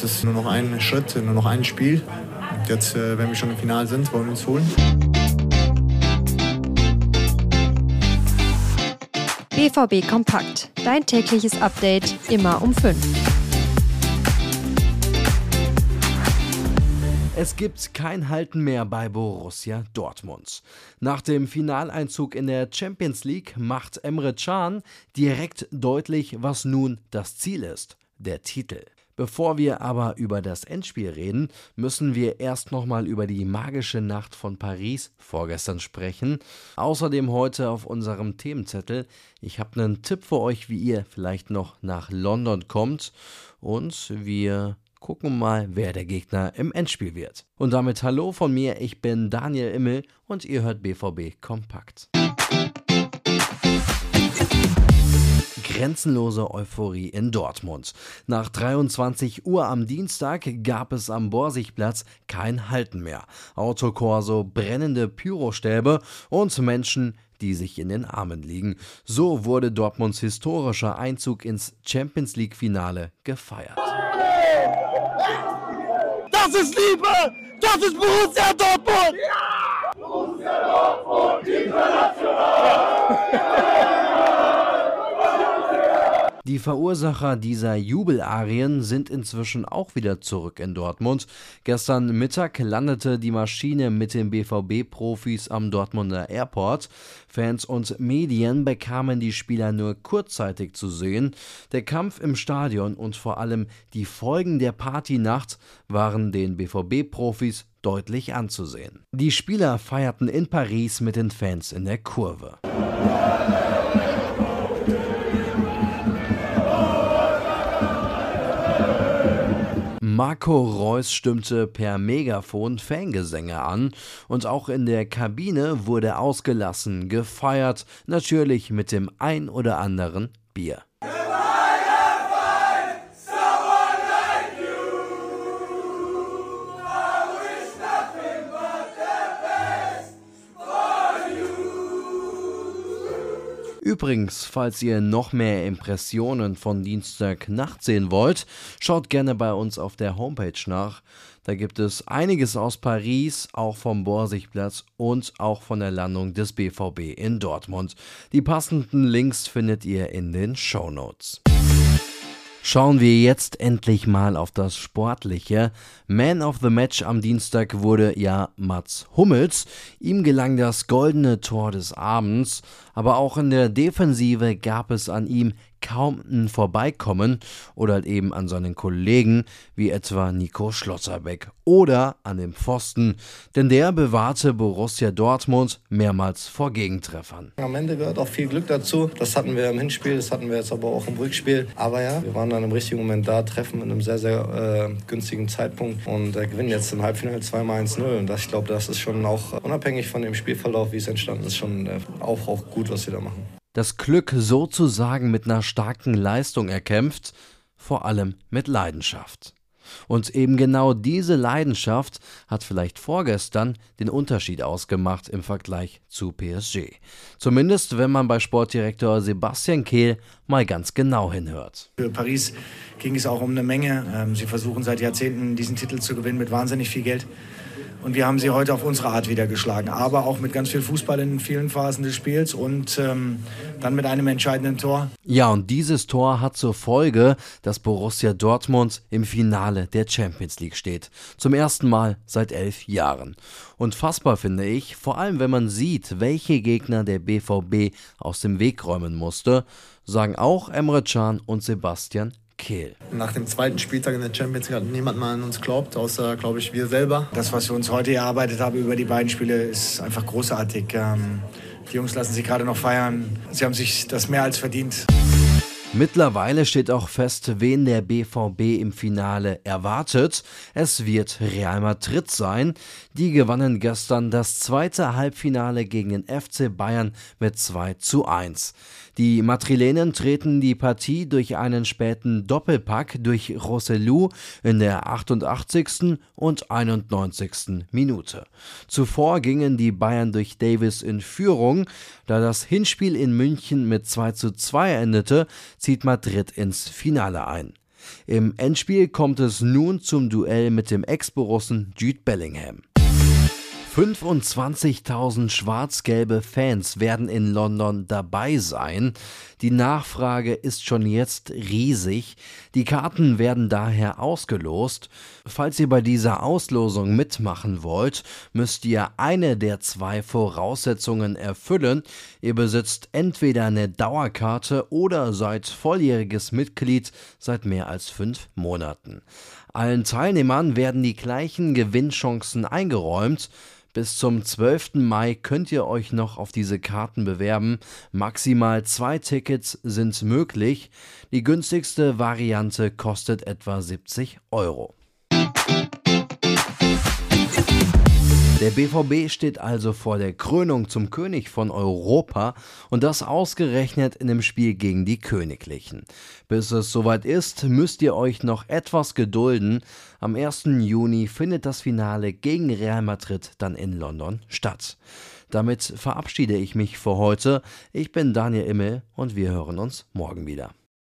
Es ist nur noch ein Schritt, nur noch ein Spiel. Und jetzt, wenn wir schon im Finale sind, wollen wir uns holen. BVB Kompakt. Dein tägliches Update immer um 5. Es gibt kein Halten mehr bei Borussia Dortmund. Nach dem Finaleinzug in der Champions League macht Emre Can direkt deutlich, was nun das Ziel ist: der Titel. Bevor wir aber über das Endspiel reden, müssen wir erst nochmal über die magische Nacht von Paris vorgestern sprechen. Außerdem heute auf unserem Themenzettel: ich habe einen Tipp für euch, wie ihr vielleicht noch nach London kommt, und wir gucken mal, wer der Gegner im Endspiel wird. Und damit hallo von mir, ich bin Daniel Immel und ihr hört BVB Kompakt. Grenzenlose Euphorie in Dortmund. Nach 23 Uhr am Dienstag gab es am Borsigplatz kein Halten mehr. Autokorso, brennende Pyrostäbe und Menschen, die sich in den Armen liegen. So wurde Dortmunds historischer Einzug ins Champions-League-Finale gefeiert. Das ist Liebe! Das ist Borussia Dortmund! Ja! Borussia Dortmund international! Die Verursacher dieser Jubelarien sind inzwischen auch wieder zurück in Dortmund. Gestern Mittag landete die Maschine mit den BVB-Profis am Dortmunder Airport. Fans und Medien bekamen die Spieler nur kurzzeitig zu sehen. Der Kampf im Stadion und vor allem die Folgen der Partynacht waren den BVB-Profis deutlich anzusehen. Die Spieler feierten in Paris mit den Fans in der Kurve. Marco Reus stimmte per Megafon Fangesänge an und auch in der Kabine wurde ausgelassen gefeiert, natürlich mit dem ein oder anderen Bier. Übrigens, falls ihr noch mehr Impressionen von Dienstagnacht sehen wollt, schaut gerne bei uns auf der Homepage nach. Da gibt es einiges aus Paris, auch vom Borsigplatz und auch von der Landung des BVB in Dortmund. Die passenden Links findet ihr in den Shownotes. Schauen wir jetzt endlich mal auf das Sportliche. Man of the Match am Dienstag wurde ja Mats Hummels. Ihm gelang das goldene Tor des Abends, aber auch in der Defensive gab es an ihm kaum ein Vorbeikommen oder halt eben an seinen Kollegen wie etwa Nico Schlotterbeck oder an dem Pfosten, denn der bewahrte Borussia Dortmund mehrmals vor Gegentreffern. Am Ende gehört auch viel Glück dazu. Das hatten wir im Hinspiel, das hatten wir jetzt aber auch im Rückspiel. Aber ja, wir waren dann im richtigen Moment da, treffen in einem sehr, sehr günstigen Zeitpunkt und gewinnen jetzt im Halbfinale 2-1-0. Und ich glaube, das ist schon auch unabhängig von dem Spielverlauf, wie es entstanden ist, schon auch gut, was wir da machen. Das Glück sozusagen mit einer starken Leistung erkämpft, vor allem mit Leidenschaft. Und eben genau diese Leidenschaft hat vielleicht vorgestern den Unterschied ausgemacht im Vergleich zu PSG. Zumindest wenn man bei Sportdirektor Sebastian Kehl mal ganz genau hinhört. Für Paris ging es auch um eine Menge. Sie versuchen seit Jahrzehnten diesen Titel zu gewinnen mit wahnsinnig viel Geld. Und wir haben sie heute auf unsere Art wieder geschlagen, aber auch mit ganz viel Fußball in vielen Phasen des Spiels und dann mit einem entscheidenden Tor. Ja, und dieses Tor hat zur Folge, dass Borussia Dortmund im Finale der Champions League steht. Zum ersten Mal seit 11 Jahren. Unfassbar finde ich, vor allem wenn man sieht, welche Gegner der BVB aus dem Weg räumen musste, sagen auch Emre Can und Sebastian Kehl. Nach dem zweiten Spieltag in der Champions League hat niemand mal an uns geglaubt, außer, glaube ich, wir selber. Das, was wir uns heute erarbeitet haben über die beiden Spiele, ist einfach großartig. Die Jungs lassen sich gerade noch feiern. Sie haben sich das mehr als verdient. Mittlerweile steht auch fest, wen der BVB im Finale erwartet. Es wird Real Madrid sein. Die gewannen gestern das zweite Halbfinale gegen den FC Bayern mit 2:1. Die Madrilenen treten die Partie durch einen späten Doppelpack durch Rosselló in der 88. und 91. Minute. Zuvor gingen die Bayern durch Davis in Führung. Da das Hinspiel in München mit 2:2 endete, zieht Madrid ins Finale ein. Im Endspiel kommt es nun zum Duell mit dem Ex-Borussen Jude Bellingham. 25.000 schwarz-gelbe Fans werden in London dabei sein. Die Nachfrage ist schon jetzt riesig. Die Karten werden daher ausgelost. Falls ihr bei dieser Auslosung mitmachen wollt, müsst ihr eine der 2 Voraussetzungen erfüllen. Ihr besitzt entweder eine Dauerkarte oder seid volljähriges Mitglied seit mehr als 5 Monaten. Allen Teilnehmern werden die gleichen Gewinnchancen eingeräumt. Bis zum 12. Mai könnt ihr euch noch auf diese Karten bewerben. Maximal 2 Tickets sind möglich. Die günstigste Variante kostet etwa 70 €. Der BVB steht also vor der Krönung zum König von Europa und das ausgerechnet in dem Spiel gegen die Königlichen. Bis es soweit ist, müsst ihr euch noch etwas gedulden. Am 1. Juni findet das Finale gegen Real Madrid dann in London statt. Damit verabschiede ich mich für heute. Ich bin Daniel Immel und wir hören uns morgen wieder.